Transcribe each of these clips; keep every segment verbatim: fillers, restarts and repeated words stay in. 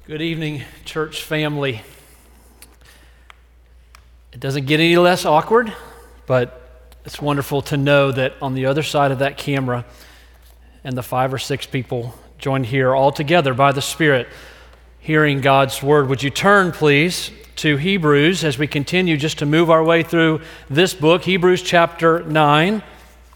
Good evening, church family. It doesn't get any less awkward, but it's wonderful to know that on the other side of that camera and the five or six people joined here all together by the Spirit, hearing God's Word. Would you turn, please, to Hebrews as we continue just to move our way through this book, Hebrews chapter nine.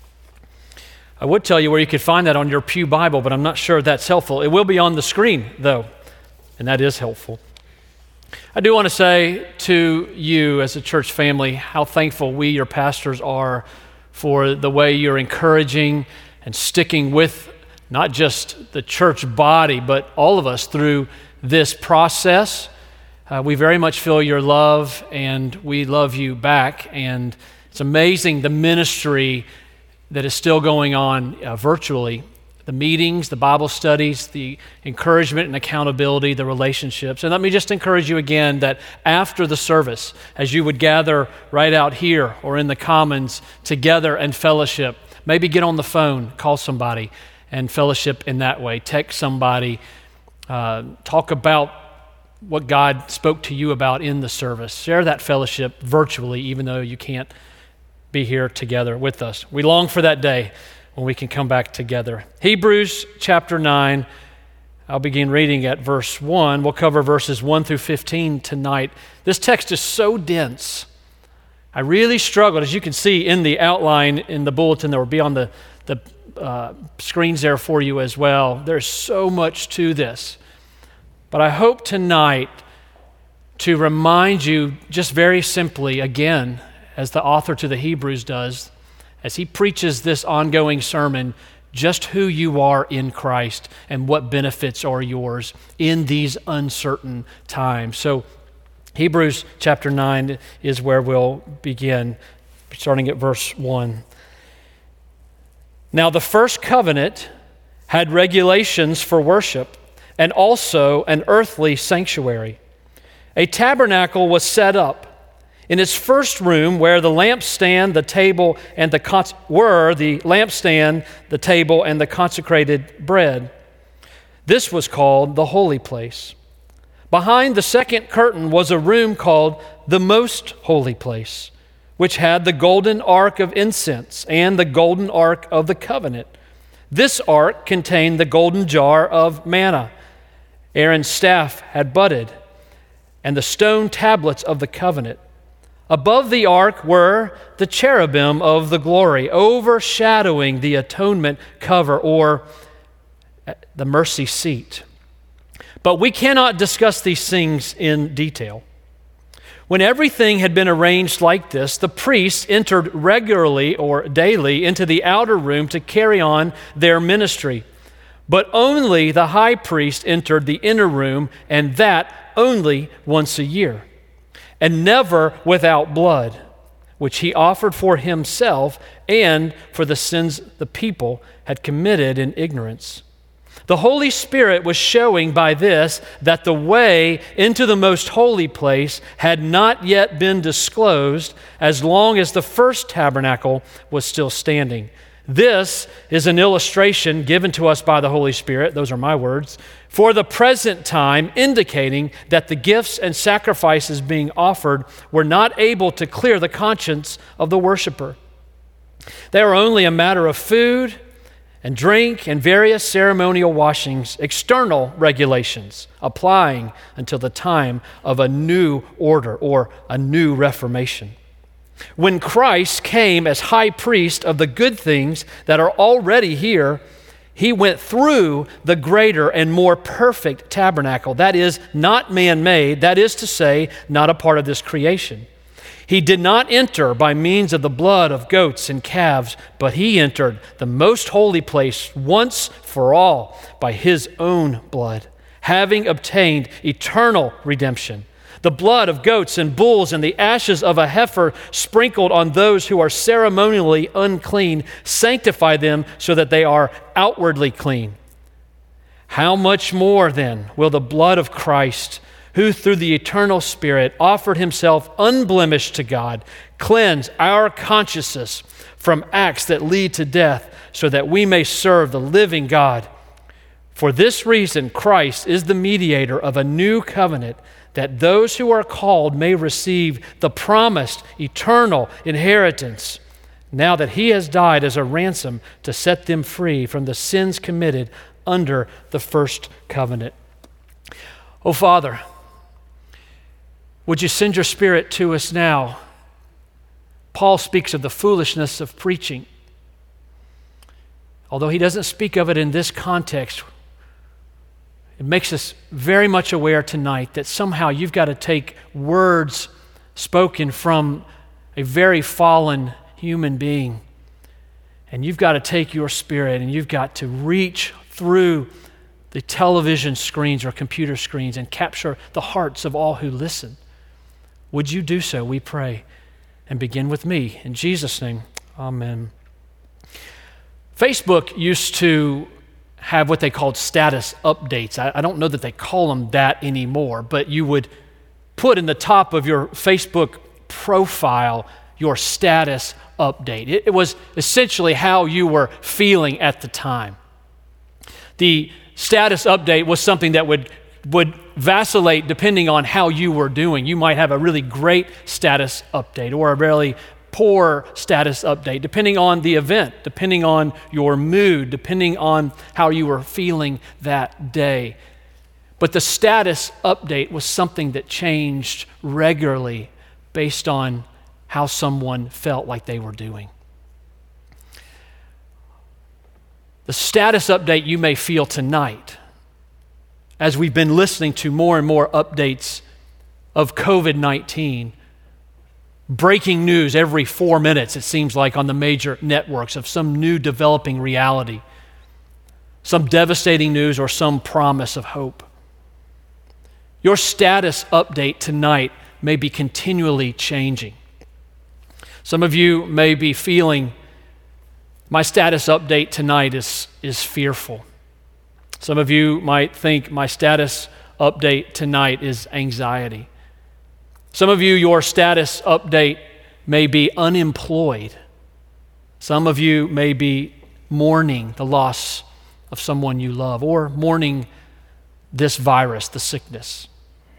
I would tell you where you could find that on your pew Bible, but I'm not sure that's helpful. It will be on the screen, though, and that is helpful. I do want to say to you as a church family how thankful we, your pastors, are for the way you're encouraging and sticking with not just the church body, but all of us through this process. Uh, we very much feel your love, and we love you back, and it's amazing the ministry that is still going on uh, virtually. The meetings, the Bible studies, the encouragement and accountability, the relationships. And let me just encourage you again that after the service, as you would gather right out here or in the Commons together and fellowship, maybe get on the phone, call somebody and fellowship in that way. Text somebody, uh, talk about what God spoke to you about in the service. Share that fellowship virtually, even though you can't be here together with us. We long for that day when we can come back together. Hebrews chapter nine, I'll begin reading at verse one. We'll cover verses one through fifteen tonight. This text is so dense. I really struggled, as you can see in the outline in the bulletin that will be on the, the uh, screens there for you as well. There's so much to this. But I hope tonight to remind you just very simply, again, as the author to the Hebrews does, as he preaches this ongoing sermon, just who you are in Christ and what benefits are yours in these uncertain times. So Hebrews chapter nine is where we'll begin, starting at verse one. Now the first covenant had regulations for worship and also an earthly sanctuary. A tabernacle was set up in its first room, where the lampstand, the table, and the cons- were the lampstand, the table, and the consecrated bread. This was called the holy place. Behind the second curtain was a room called the most holy place, which had the golden ark of incense and the golden ark of the covenant. This ark contained the golden jar of manna. Aaron's staff had budded, and the stone tablets of the covenant. Above the ark were the cherubim of the glory, overshadowing the atonement cover or the mercy seat. But we cannot discuss these things in detail. When everything had been arranged like this, the priests entered regularly or daily into the outer room to carry on their ministry. But only the high priest entered the inner room, and that only once a year, and never without blood, which he offered for himself and for the sins the people had committed in ignorance. The Holy Spirit was showing by this that the way into the most holy place had not yet been disclosed as long as the first tabernacle was still standing. This is an illustration given to us by the Holy Spirit, those are my words, for the present time, indicating that the gifts and sacrifices being offered were not able to clear the conscience of the worshiper. They were only a matter of food and drink and various ceremonial washings, external regulations, applying until the time of a new order or a new reformation. When Christ came as high priest of the good things that are already here, he went through the greater and more perfect tabernacle. That is not man-made, that is to say, not a part of this creation. He did not enter by means of the blood of goats and calves, but he entered the most holy place once for all by his own blood, having obtained eternal redemption. The blood of goats and bulls and the ashes of a heifer sprinkled on those who are ceremonially unclean sanctify them so that they are outwardly clean. How much more then will the blood of Christ, who through the eternal Spirit offered himself unblemished to God, cleanse our consciences from acts that lead to death so that we may serve the living God? For this reason, Christ is the mediator of a new covenant, that those who are called may receive the promised eternal inheritance, now that he has died as a ransom to set them free from the sins committed under the first covenant. Oh, Father, would you send your Spirit to us now? Paul speaks of the foolishness of preaching. Although he doesn't speak of it in this context, it makes us very much aware tonight that somehow you've got to take words spoken from a very fallen human being, and you've got to take your Spirit and you've got to reach through the television screens or computer screens and capture the hearts of all who listen. Would you do so, we pray, and begin with me. In Jesus' name, amen. Facebook used to have what they called status updates. I, I don't know that they call them that anymore, but you would put in the top of your Facebook profile your status update. It, it was essentially how you were feeling at the time. The status update was something that would, would vacillate depending on how you were doing. You might have a really great status update or a really poor status update, depending on the event, depending on your mood, depending on how you were feeling that day. But the status update was something that changed regularly based on how someone felt like they were doing. The status update you may feel tonight, as we've been listening to more and more updates of covid nineteen, breaking news every four minutes, it seems like, on the major networks of some new developing reality, some devastating news or some promise of hope. Your status update tonight may be continually changing. Some of you may be feeling, my status update tonight is, is fearful. Some of you might think my status update tonight is anxiety. Some of you, your status update may be unemployed. Some of you may be mourning the loss of someone you love or mourning this virus, the sickness.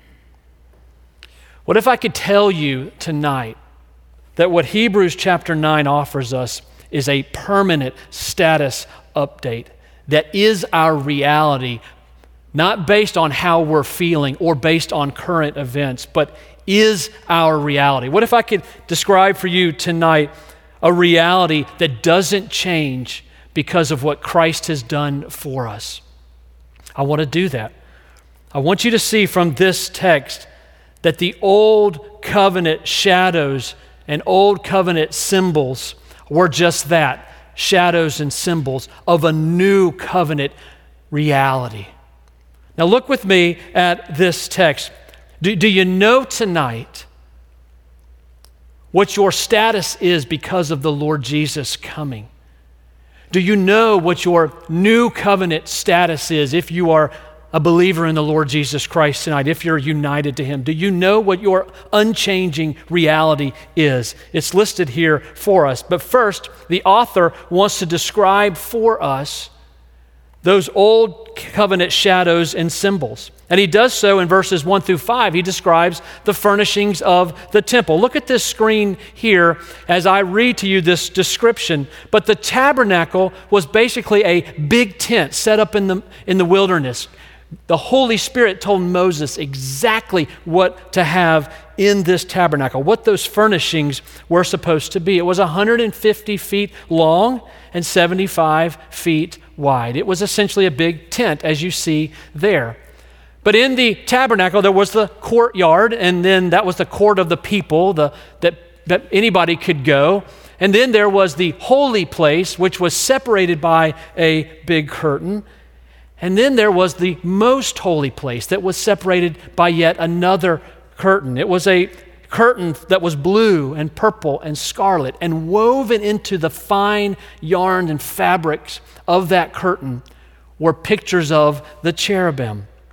What if I could tell you tonight that what Hebrews chapter nine offers us is a permanent status update that is our reality, not based on how we're feeling or based on current events, but is our reality? What if I could describe for you tonight a reality that doesn't change because of what Christ has done for us? I want to do that. I want you to see from this text that the old covenant shadows and old covenant symbols were just that, shadows and symbols of a new covenant reality. Now look with me at this text. Do, do you know tonight what your status is because of the Lord Jesus coming? Do you know what your new covenant status is if you are a believer in the Lord Jesus Christ tonight, if you're united to Him? Do you know what your unchanging reality is? It's listed here for us. But first, the author wants to describe for us those old covenant shadows and symbols. And he does so in verses one through five. He describes the furnishings of the temple. Look at this screen here as I read to you this description. But the tabernacle was basically a big tent set up in the, in the wilderness. The Holy Spirit told Moses exactly what to have in this tabernacle, what those furnishings were supposed to be. It was one hundred fifty feet long and seventy-five feet wide. It was essentially a big tent, as you see there. But in the tabernacle, there was the courtyard, and then that was the court of the people, the, that, that anybody could go. And then there was the holy place, which was separated by a big curtain. And then there was the most holy place that was separated by yet another curtain. It was a curtain that was blue and purple and scarlet, and woven into the fine yarn and fabrics of that curtain were pictures of the cherubim.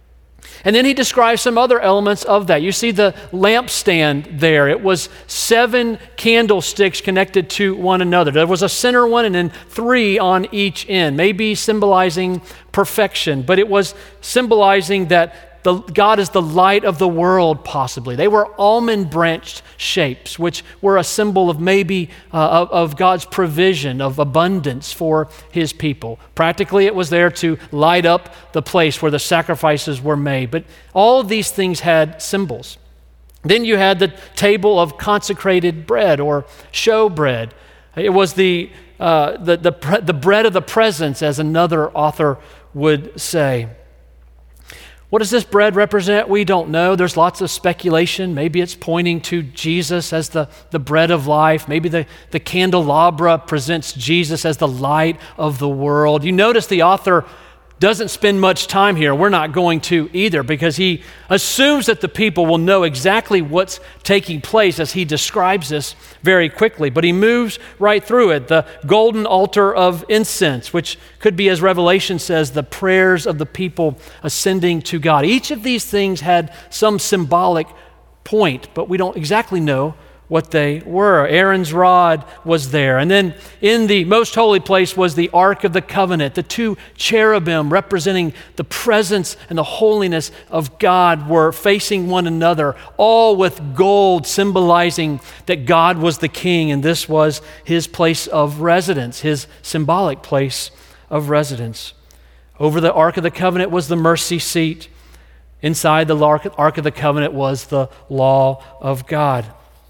And then he describes some other elements of that. You see the lampstand there. It was seven candlesticks connected to one another. There was a center one and then three on each end, maybe symbolizing perfection, but it was symbolizing that the, God is the light of the world, possibly. They were almond-branched shapes, which were a symbol of maybe uh, of, of God's provision, of abundance for his people. Practically, it was there to light up the place where the sacrifices were made. But all of these things had symbols. Then you had the table of consecrated bread or show bread. It was the, uh, the, the, the bread of the presence, as another author would say. What does this bread represent? We don't know. There's lots of speculation. Maybe it's pointing to Jesus as the, the bread of life. Maybe the, the candelabra presents Jesus as the light of the world. You notice the author doesn't spend much time here. We're not going to either, because he assumes that the people will know exactly what's taking place as he describes this very quickly. But he moves right through it. The golden altar of incense, which could be, as Revelation says, the prayers of the people ascending to God. Each of these things had some symbolic point, but we don't exactly know what they were. Aaron's rod was there. And then in the most holy place was the Ark of the Covenant, the two cherubim representing the presence and the holiness of God were facing one another, all with gold, symbolizing that God was the king and this was his place of residence, his symbolic place of residence. Over the Ark of the Covenant was the mercy seat. Inside the Ark of the Covenant was the law of God.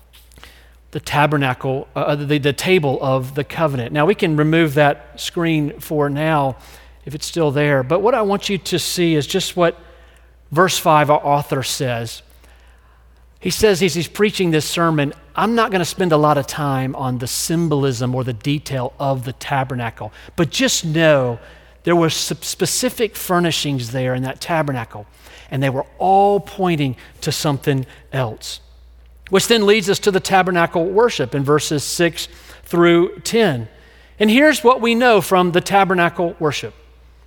The tabernacle, uh, the, the table of the covenant. Now, we can remove that screen for now if it's still there. But what I want you to see is just what verse five, our author says. He says, as he's preaching this sermon, I'm not going to spend a lot of time on the symbolism or the detail of the tabernacle, but just know there were specific furnishings there in that tabernacle, and they were all pointing to something else. Which then leads us to the tabernacle worship in verses six through ten. And here's what we know from the tabernacle worship.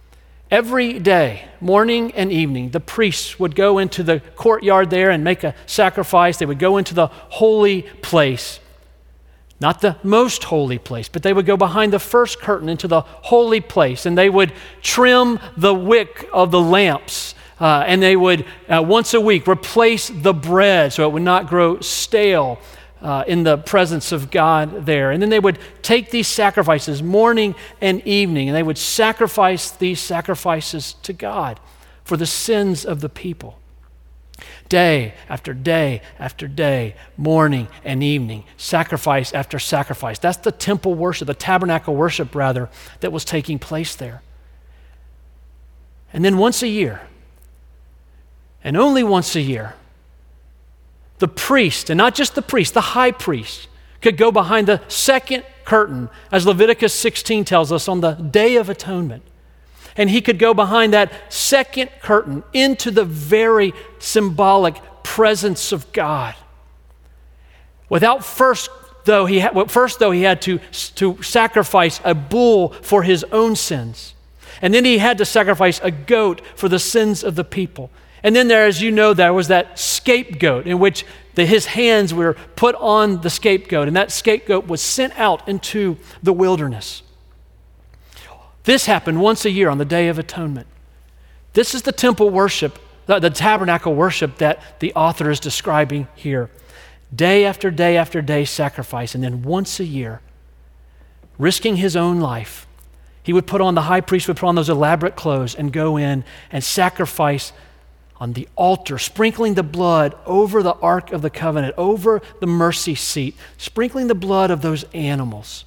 Every day, morning and evening, the priests would go into the courtyard there and make a sacrifice. They would go into the holy place. Not the most holy place, but they would go behind the first curtain into the holy place, and they would trim the wick of the lamps. Uh, and they would, uh, once a week, replace the bread so it would not grow stale uh, in the presence of God there. And then they would take these sacrifices morning and evening, and they would sacrifice these sacrifices to God for the sins of the people. Day after day after day, morning and evening, sacrifice after sacrifice. That's the temple worship, the tabernacle worship, rather, that was taking place there. And then once a year, and only once a year, the priest, and not just the priest, the high priest, could go behind the second curtain, as Leviticus sixteen tells us, on the Day of Atonement. And he could go behind that second curtain into the very symbolic presence of God. Without first, though, he had, first though he had to, to sacrifice a bull for his own sins. And then he had to sacrifice a goat for the sins of the people. And then there, as you know, there was that scapegoat in which the, his hands were put on the scapegoat, and that scapegoat was sent out into the wilderness. This happened once a year on the Day of Atonement. This is the temple worship, the, the tabernacle worship that the author is describing here. Day after day after day sacrifice, and then once a year, risking his own life, he would put on, the high priest would put on those elaborate clothes and go in and sacrifice on the altar, sprinkling the blood over the Ark of the Covenant, over the mercy seat, sprinkling the blood of those animals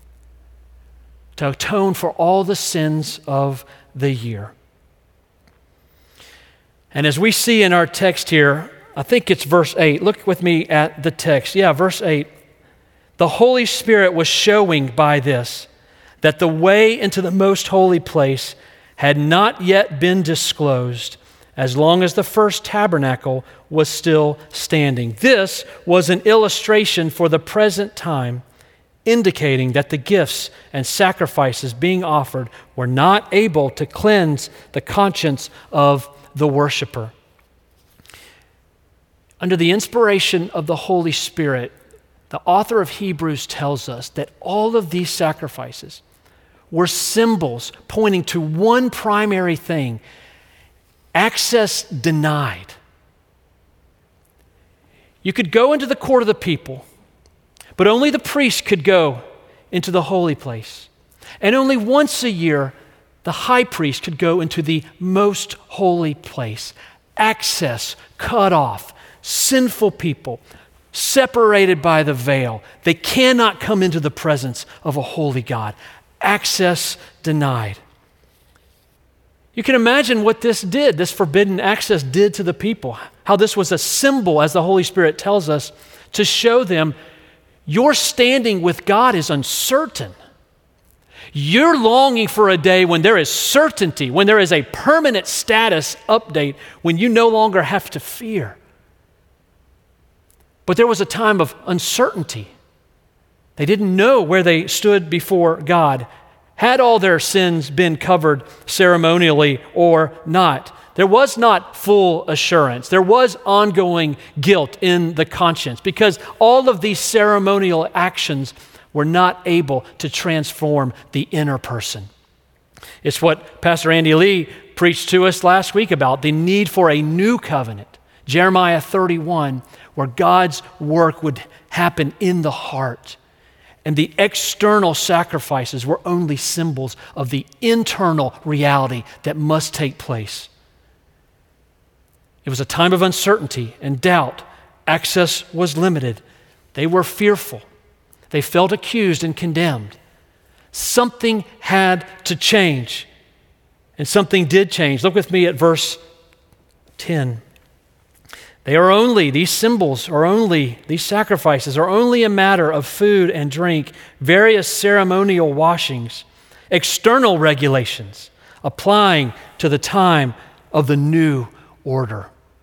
to atone for all the sins of the year. And as we see in our text here, I think it's verse eight. Look with me at the text. Yeah, verse eight. The Holy Spirit was showing by this that the way into the most holy place had not yet been disclosed, as long as the first tabernacle was still standing. This was an illustration for the present time, indicating that the gifts and sacrifices being offered were not able to cleanse the conscience of the worshiper. Under the inspiration of the Holy Spirit, the author of Hebrews tells us that all of these sacrifices were symbols pointing to one primary thing: access denied. You could go into the court of the people, but only the priest could go into the holy place. And only once a year, the high priest could go into the most holy place. Access cut off. Sinful people, separated by the veil. They cannot come into the presence of a holy God. Access denied. You can imagine what this did, this forbidden access did to the people. How this was a symbol, as the Holy Spirit tells us, to show them your standing with God is uncertain. You're longing for a day when there is certainty, when there is a permanent status update, when you no longer have to fear. But there was a time of uncertainty. They didn't know where they stood before God. Had all their sins been covered ceremonially or not? There was not full assurance. There was ongoing guilt in the conscience because all of these ceremonial actions were not able to transform the inner person. It's what Pastor Andy Lee preached to us last week about the need for a new covenant. Jeremiah thirty-one, where God's work would happen in the heart. And the external sacrifices were only symbols of the internal reality that must take place. It was a time of uncertainty and doubt. Access was limited. They were fearful. They felt accused and condemned. Something had to change. And something did change. Look with me at verse ten. They are only, these symbols are only, these sacrifices are only a matter of food and drink, various ceremonial washings, external regulations applying to the time of the new order.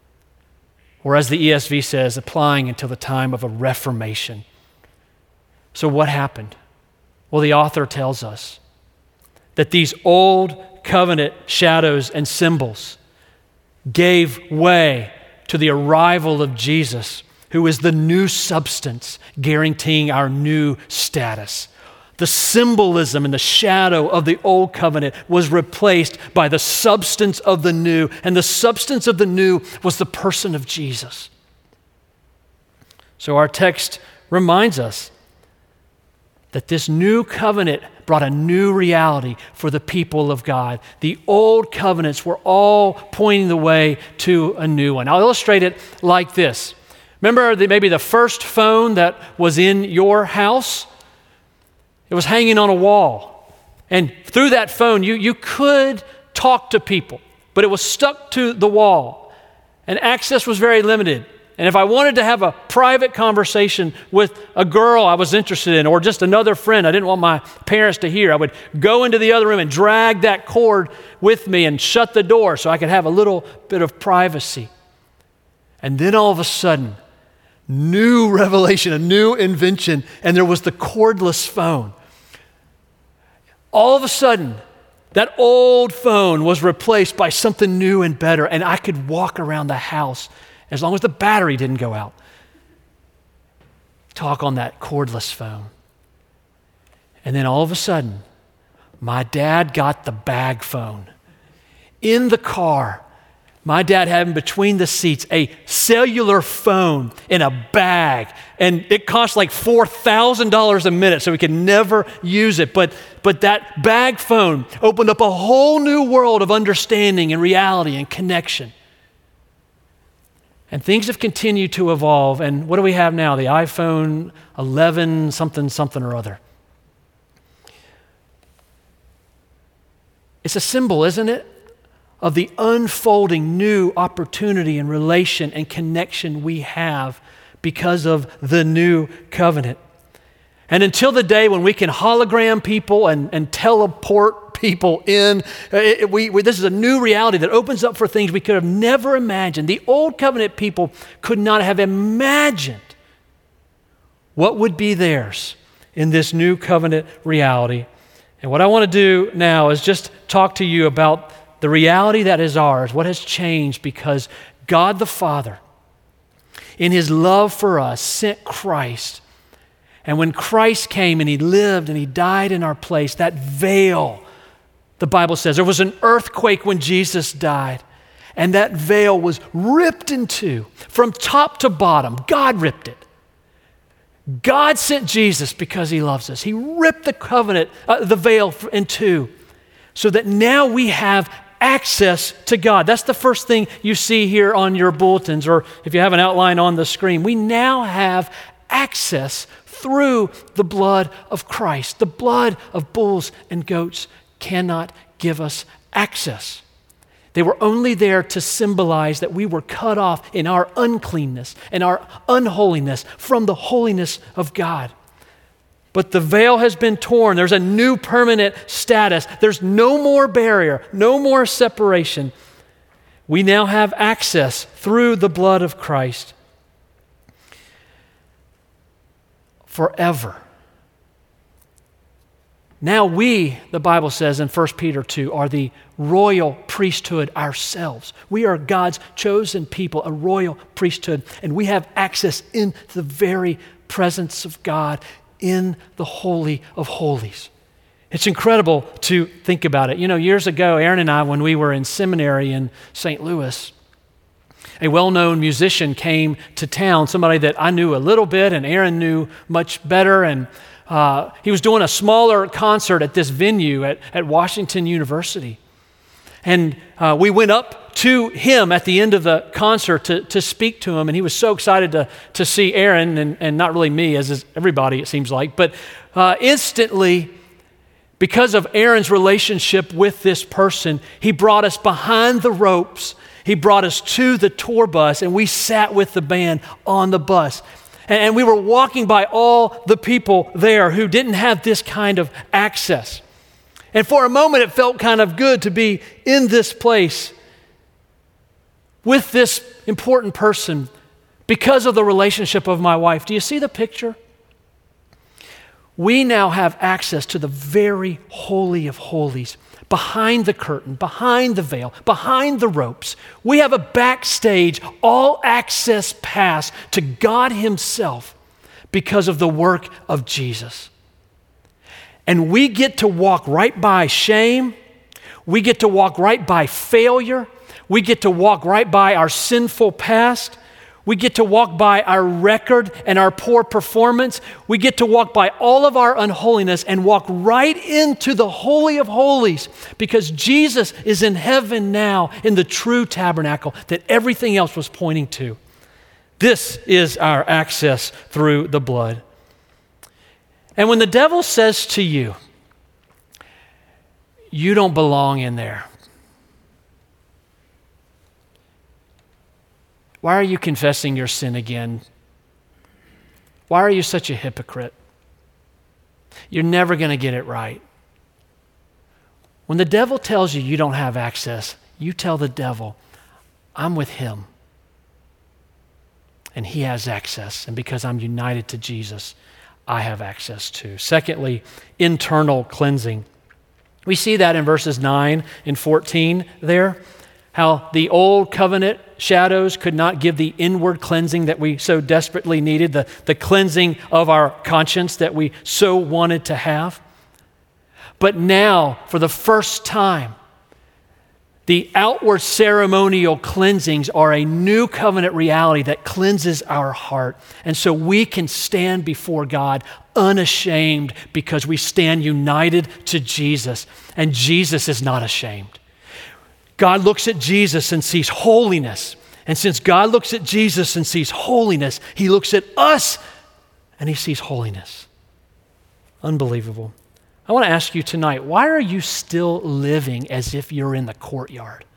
Or as the E S V says, applying until the time of a reformation. So what happened? Well, the author tells us that these old covenant shadows and symbols gave way to the arrival of Jesus, who is the new substance guaranteeing our new status. The symbolism and the shadow of the old covenant was replaced by the substance of the new, and the substance of the new was the person of Jesus. So our text reminds us that this new covenant brought a new reality for the people of God. The old covenants were all pointing the way to a new one. I'll illustrate it like this. Remember the, maybe the first phone that was in your house? It was hanging on a wall. And through that phone, you, you could talk to people, but it was stuck to the wall. And access was very limited. And if I wanted to have a private conversation with a girl I was interested in or just another friend I didn't want my parents to hear, I would go into the other room and drag that cord with me and shut the door so I could have a little bit of privacy. And then all of a sudden, new revelation, a new invention, and there was the cordless phone. All of a sudden, that old phone was replaced by something new and better, and I could walk around the house as long as the battery didn't go out. Talk on that cordless phone. And then all of a sudden, my dad got the bag phone. In the car, my dad had in between the seats a cellular phone in a bag. And it cost like four thousand dollars a minute, so we could never use it. But, but that bag phone opened up a whole new world of understanding and reality and connection. And things have continued to evolve. And what do we have now? The iPhone eleven something, something or other. It's a symbol, isn't it, of the unfolding new opportunity and relation and connection we have because of the new covenant. And until the day when we can hologram people and, and teleport people in, it, we, we, this is a new reality that opens up for things we could have never imagined. The old covenant people could not have imagined what would be theirs in this new covenant reality. And what I want to do now is just talk to you about the reality that is ours, what has changed because God the Father, in his love for us, sent Christ. And when Christ came and he lived and he died in our place, that veil, the Bible says, there was an earthquake when Jesus died, and that veil was ripped in two from top to bottom. God ripped it. God sent Jesus because he loves us. He ripped the covenant, uh, the veil in two, so that now we have access to God. That's the first thing you see here on your bulletins, or if you have an outline on the screen. We now have access through the blood of Christ. The blood of bulls and goats cannot give us access. They were only there to symbolize that we were cut off in our uncleanness and our unholiness from the holiness of God. But the veil has been torn. There's a new permanent status. There's no more barrier, no more separation. We now have access through the blood of Christ forever. Now we, the Bible says in First Peter two, are the royal priesthood ourselves. We are God's chosen people, a royal priesthood, and we have access in the very presence of God in the Holy of Holies. It's incredible to think about it. You know, years ago, Aaron and I, when we were in seminary in Saint Louis, a well-known musician came to town, somebody that I knew a little bit and Aaron knew much better, and Uh, he was doing a smaller concert at this venue at, at Washington University. And uh, we went up to him at the end of the concert to, to speak to him, and he was so excited to, to see Aaron, and, and not really me, as is everybody it seems like, but uh, instantly, because of Aaron's relationship with this person, he brought us behind the ropes. He brought us to the tour bus, and we sat with the band on the bus. And we were walking by all the people there who didn't have this kind of access. And for a moment, it felt kind of good to be in this place with this important person because of the relationship of my wife. Do you see the picture? We now have access to the very holy of holies, behind the curtain, behind the veil, behind the ropes. We have a backstage, all access pass to God himself because of the work of Jesus. And we get to walk right by shame. We get to walk right by failure. We get to walk right by our sinful past. We get to walk by our record and our poor performance. We get to walk by all of our unholiness and walk right into the Holy of Holies because Jesus is in heaven now in the true tabernacle that everything else was pointing to. This is our access through the blood. And when the devil says to you, you don't belong in there, why are you confessing your sin again? Why are you such a hypocrite? You're never going to get it right. When the devil tells you you don't have access, you tell the devil, I'm with him. And he has access. And because I'm united to Jesus, I have access too. Secondly, internal cleansing. We see that in verses nine and fourteen there. How the old covenant shadows could not give the inward cleansing that we so desperately needed, the, the cleansing of our conscience that we so wanted to have. But now, for the first time, the outward ceremonial cleansings are a new covenant reality that cleanses our heart. And so we can stand before God unashamed because we stand united to Jesus, and Jesus is not ashamed. God looks at Jesus and sees holiness. And since God looks at Jesus and sees holiness, he looks at us and he sees holiness. Unbelievable. I want to ask you tonight, why are you still living as if you're in the courtyard?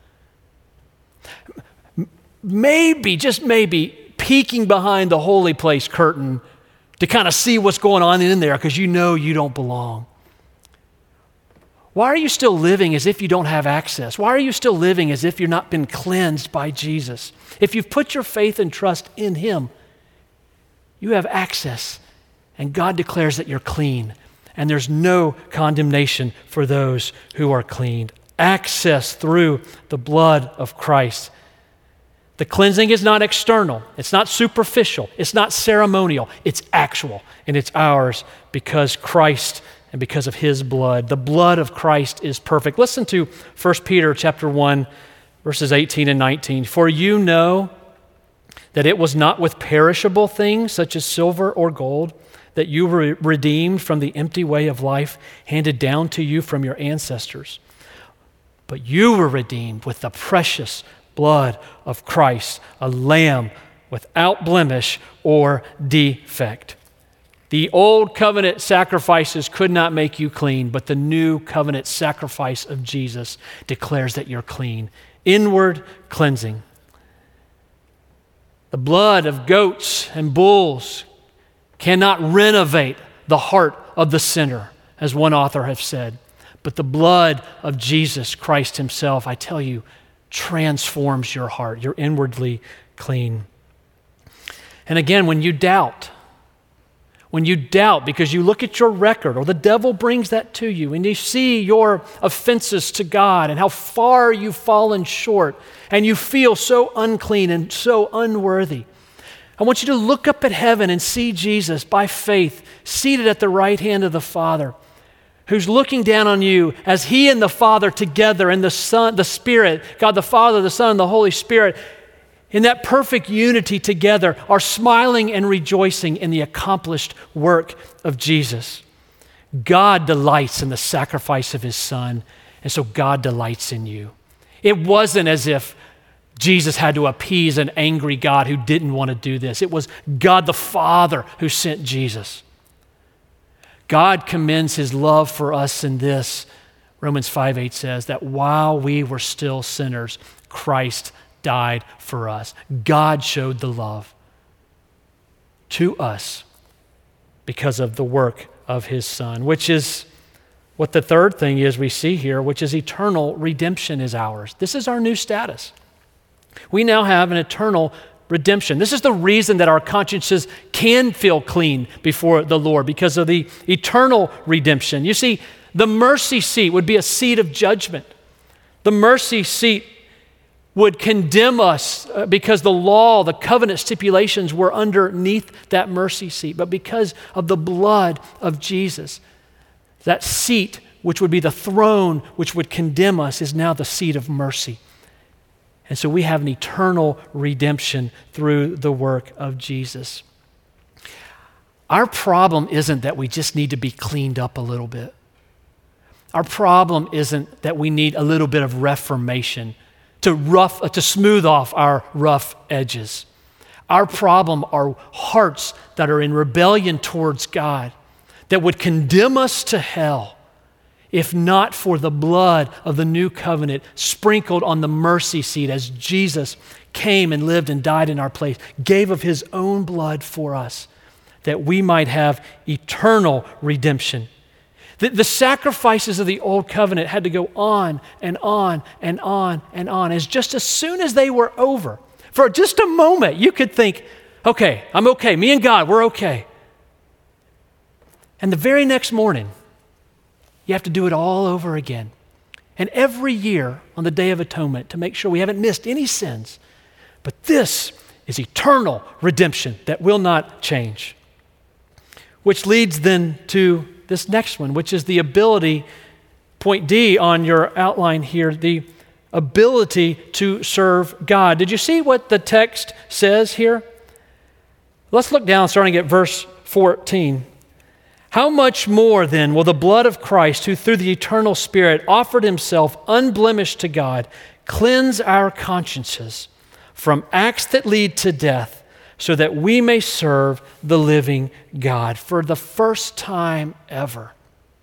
Maybe, just maybe, peeking behind the holy place curtain to kind of see what's going on in there because you know you don't belong. Why are you still living as if you don't have access? Why are you still living as if you've not been cleansed by Jesus? If you've put your faith and trust in him, you have access, and God declares that you're clean, and there's no condemnation for those who are clean. access through the blood of Christ. The cleansing is not external. It's not superficial. It's not ceremonial. It's actual, and it's ours because Christ and because of his blood. The blood of Christ is perfect. Listen to First Peter chapter one, verses eighteen and nineteen. For you know that it was not with perishable things such as silver or gold that you were redeemed from the empty way of life handed down to you from your ancestors, but you were redeemed with the precious blood of Christ, a lamb without blemish or defect. The old covenant sacrifices could not make you clean, but the new covenant sacrifice of Jesus declares that you're clean. Inward cleansing. The blood of goats and bulls cannot renovate the heart of the sinner, as one author has said. But the blood of Jesus Christ himself, I tell you, transforms your heart. You're inwardly clean. And again, when you doubt, when you doubt because you look at your record or the devil brings that to you and you see your offenses to God and how far you've fallen short and you feel so unclean and so unworthy, I want you to look up at heaven and see Jesus by faith seated at the right hand of the Father, who's looking down on you as he and the Father together and the Son, the Spirit, God the Father, the Son, and the Holy Spirit, in that perfect unity together, are smiling and rejoicing in the accomplished work of Jesus. God delights in the sacrifice of his Son, and so God delights in you. It wasn't as if Jesus had to appease an angry God who didn't want to do this. It was God the Father who sent Jesus. God commends his love for us in this. Romans five eight says that while we were still sinners, Christ died for us. God showed the love to us because of the work of his Son, which is what the third thing is we see here, which is eternal redemption is ours. This is our new status. We now have an eternal redemption. This is the reason that our consciences can feel clean before the Lord, because of the eternal redemption. You see, the mercy seat would be a seat of judgment. The mercy seat would condemn us uh, because the law, the covenant stipulations were underneath that mercy seat. But because of the blood of Jesus, that seat, which would be the throne, which would condemn us, is now the seat of mercy. And so we have an eternal redemption through the work of Jesus. Our problem isn't that we just need to be cleaned up a little bit. Our problem isn't that we need a little bit of reformation to rough, uh, to smooth off our rough edges. Our problem are hearts that are in rebellion towards God, that would condemn us to hell if not for the blood of the new covenant sprinkled on the mercy seat as Jesus came and lived and died in our place, gave of his own blood for us, that we might have eternal redemption. The, the sacrifices of the old covenant had to go on and on and on and on. As just as soon as they were over, for just a moment, you could think, okay, I'm okay. Me and God, we're okay. And the very next morning, you have to do it all over again. And every year on the Day of Atonement to make sure we haven't missed any sins. But this is eternal redemption that will not change. Which leads then to this next one, which is the ability, point D on your outline here, the ability to serve God. Did you see what the text says here? Let's look down starting at verse fourteen. How much more then will the blood of Christ, who through the eternal Spirit offered himself unblemished to God, cleanse our consciences from acts that lead to death, so that we may serve the living God? For the first time ever,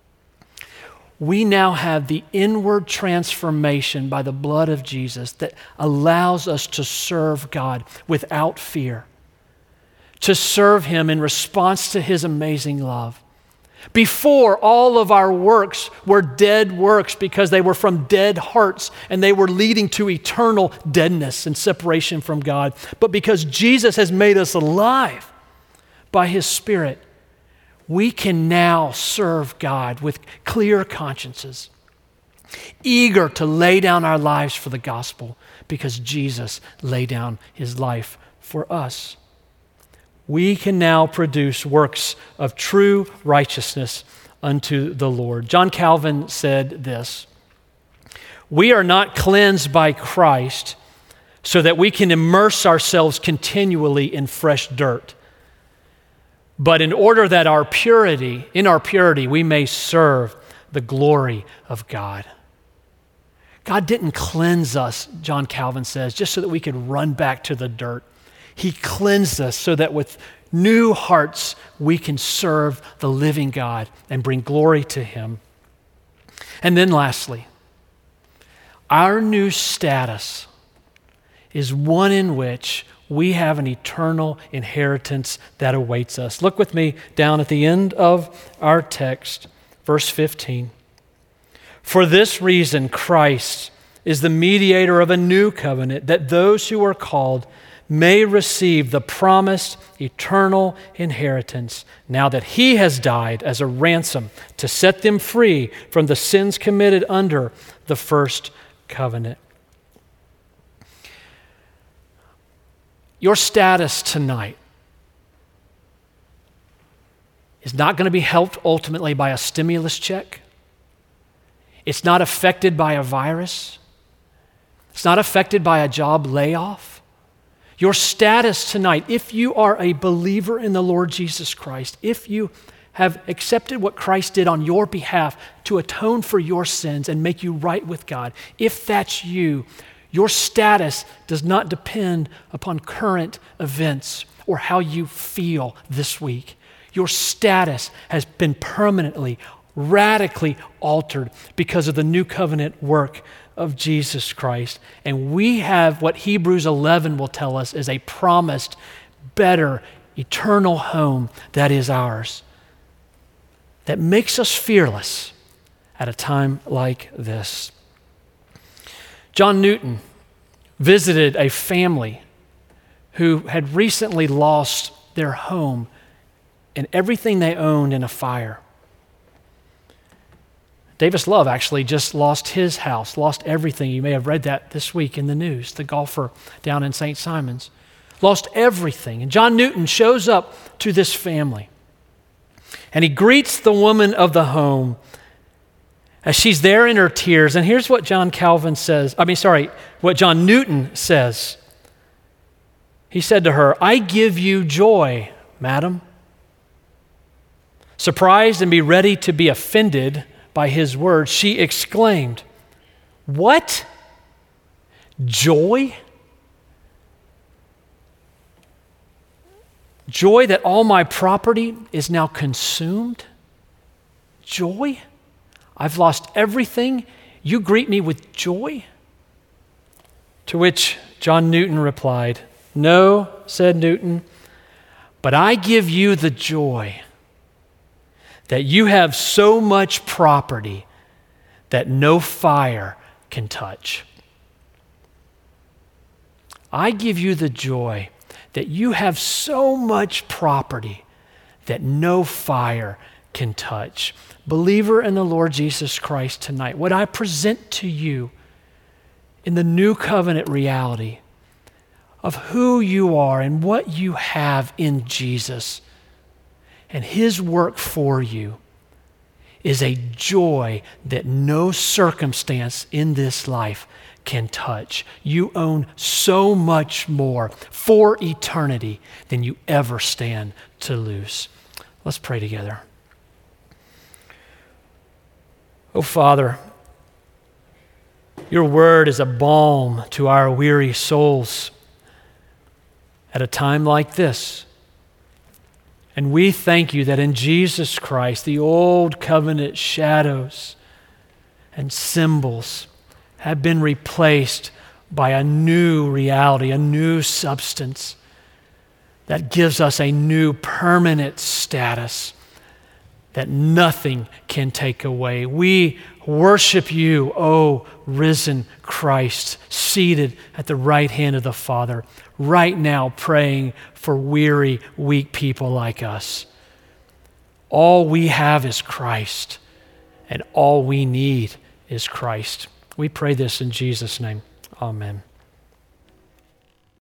we now have the inward transformation by the blood of Jesus that allows us to serve God without fear, to serve him in response to his amazing love. Before, all of our works were dead works because they were from dead hearts and they were leading to eternal deadness and separation from God. But because Jesus has made us alive by his Spirit, we can now serve God with clear consciences. eager to lay down our lives for the gospel because Jesus laid down his life for us. We can now produce works of true righteousness unto the Lord. John Calvin said this: "We are not cleansed by Christ so that we can immerse ourselves continually in fresh dirt, but in order that our purity, in our purity, we may serve the glory of God." God didn't cleanse us, John Calvin says, just so that we could run back to the dirt. He cleansed us so that with new hearts we can serve the living God and bring glory to him. And then lastly, our new status is one in which we have an eternal inheritance that awaits us. Look with me down at the end of our text, verse fifteen. "For this reason Christ is the mediator of a new covenant, that those who are called may receive the promised eternal inheritance, now that he has died as a ransom to set them free from the sins committed under the first covenant." Your status tonight is not going to be helped ultimately by a stimulus check. It's not affected by a virus. It's not affected by a job layoff. Your status tonight, if you are a believer in the Lord Jesus Christ, if you have accepted what Christ did on your behalf to atone for your sins and make you right with God, if that's you, your status does not depend upon current events or how you feel this week. Your status has been permanently, radically altered because of the new covenant work of Jesus Christ. And we have what Hebrews eleven will tell us is a promised, better, eternal home that is ours, that makes us fearless at a time like this. John Newton visited a family who had recently lost their home and everything they owned in a fire. Davis Love actually just lost his house, lost everything. You may have read that this week in the news, the golfer down in Saint Simons. Lost everything. And John Newton shows up to this family. And he greets the woman of the home as she's there in her tears. And here's what John Calvin says, I mean, sorry, what John Newton says. He said to her, "I give you joy, madam." Surprised and be ready to be offended by his words, she exclaimed, "What? Joy? Joy that all my property is now consumed? Joy? I've lost everything. You greet me with joy?" To which John Newton replied, "No," said Newton, "but I give you the joy that you have so much property that no fire can touch." I give you the joy that you have so much property that no fire can touch. Believer in the Lord Jesus Christ tonight, what I present to you in the new covenant reality of who you are and what you have in Jesus and his work for you is a joy that no circumstance in this life can touch. You own so much more for eternity than you ever stand to lose. Let's pray together. Oh, Father, your word is a balm to our weary souls at a time like this. And we thank you that in Jesus Christ, the old covenant shadows and symbols have been replaced by a new reality, a new substance that gives us a new permanent status that nothing can take away. We worship you, O risen Christ, seated at the right hand of the Father, right now praying for weary, weak people like us. All we have is Christ, and all we need is Christ. We pray this in Jesus' name. Amen.